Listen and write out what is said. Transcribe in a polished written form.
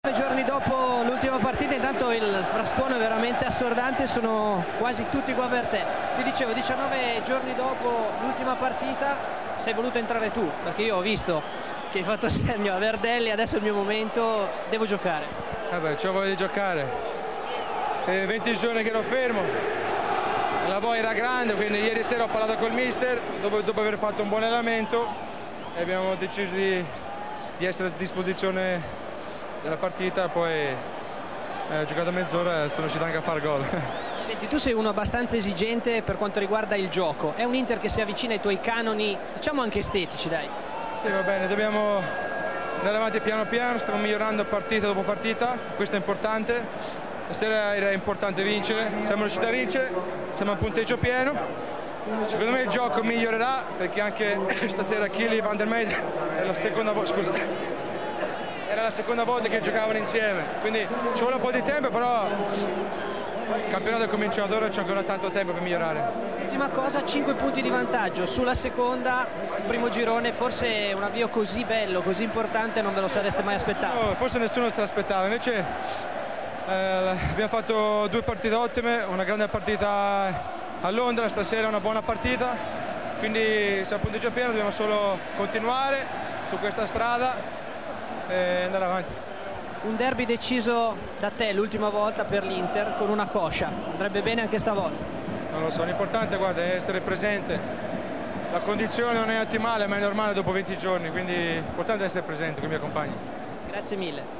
Giorni dopo l'ultima partita, intanto il frastuono è veramente assordante, sono quasi tutti qua per te. Ti dicevo, 19 giorni dopo l'ultima partita sei voluto entrare tu, perché io ho visto che hai fatto segno a Verdelli, adesso è il mio momento, devo giocare. C'ho voglia di giocare. 20 giorni che ero fermo, la voglia era grande, quindi ieri sera ho parlato col mister dopo aver fatto un buon allenamento e abbiamo deciso di essere a disposizione della partita. Poi ho giocato mezz'ora e sono riuscito anche a fare gol. Senti, tu sei uno abbastanza esigente per quanto riguarda il gioco, è un Inter che si avvicina ai tuoi canoni, diciamo anche estetici, dai. Sì, va bene, dobbiamo andare avanti piano piano, stiamo migliorando partita dopo partita, questo è importante. Stasera era importante vincere, siamo riusciti a vincere, siamo a punteggio pieno. Secondo me il gioco migliorerà perché anche stasera Chili e Van der Meijden è la seconda volta, era la seconda volta che giocavano insieme, quindi ci vuole un po' di tempo, però il campionato è cominciato, ora c'è ancora tanto tempo per migliorare. Ultima cosa, 5 punti di vantaggio sulla seconda, primo girone, forse un avvio così bello, così importante non ve lo sareste mai aspettato? No, forse nessuno se l'aspettava, invece abbiamo fatto 2 partite ottime, una grande partita a Londra, stasera una buona partita, quindi siamo a punteggio pieno, dobbiamo solo continuare su questa strada e andare avanti. Un derby deciso da te l'ultima volta per l'Inter con una coscia, andrebbe bene anche stavolta? Non lo so, l'importante guarda, è essere presente, la condizione non è ottimale ma è normale dopo 20 giorni, quindi l'importante è essere presente con i miei compagni. Grazie mille.